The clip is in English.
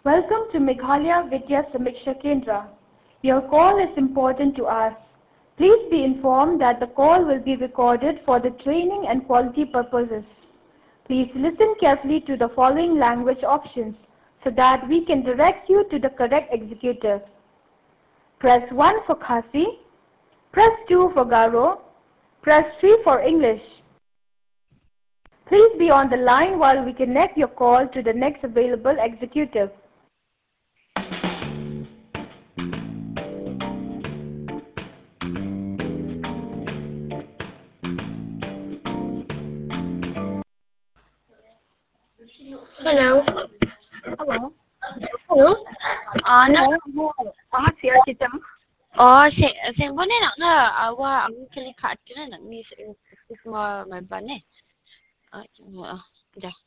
Welcome to Meghalaya Vidya Samiksha Kendra. Your call is important to us. Please be informed that the call will be recorded for the training and quality purposes. Please listen carefully to the following language options so that we can direct you to the correct executive. Press 1 for Khasi, press 2 for Garo, press 3 for English. Please be on the line while we connect your call to the next available executive. Hello. Hello. Hello. No. Siya kita mo. Sen bane nak na awa ang kali kat kena nak ni is more my bane. Ja.